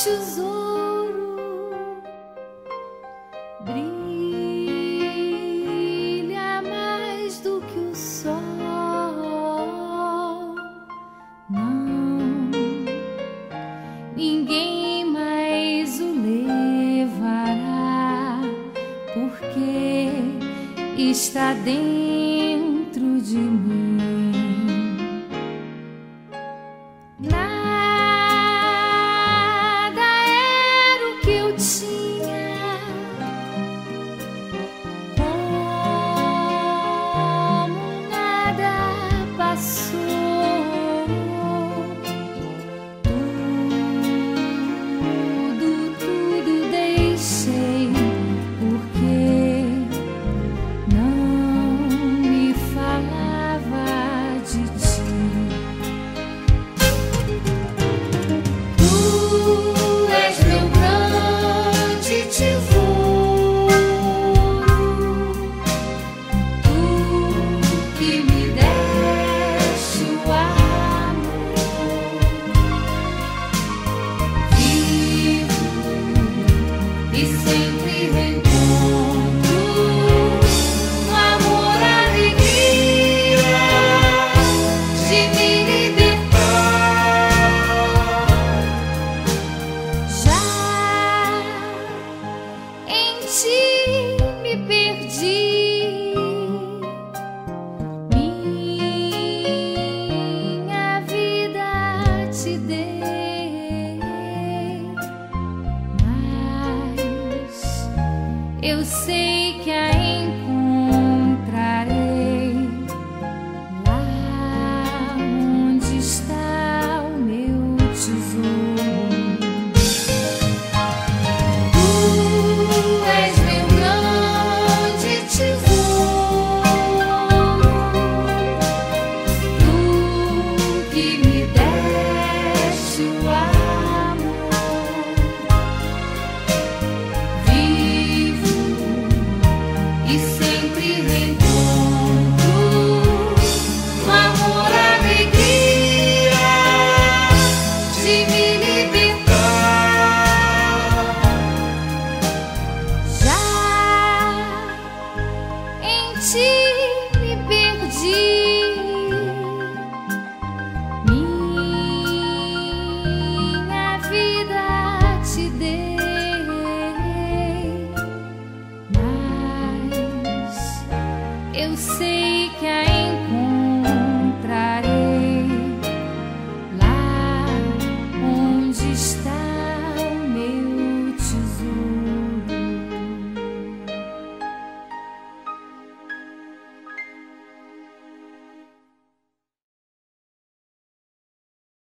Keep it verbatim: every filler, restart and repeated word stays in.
tesouro brilha mais do que o sol. Não, ninguém mais o levará, porque está dentro de mim. Nada era o que eu tinha, como nada passou. Tudo, tudo deixei, porque não me falava de ti. Tu és meu grande tesouro, tu que me deste o amor. Vivo e sempre reencontro no amor, a alegria de me libertar. Já em ti me perdi, minha vida te dei, mas eu sei que a encontrarei lá onde está o meu tesouro. Tu és meu grande tesouro, tu que me deste o amor. Vivo e sempre reencontro no amor, a alegria de me libertar. Já em ti me perdi, minha vida te dei, mas eu sei que a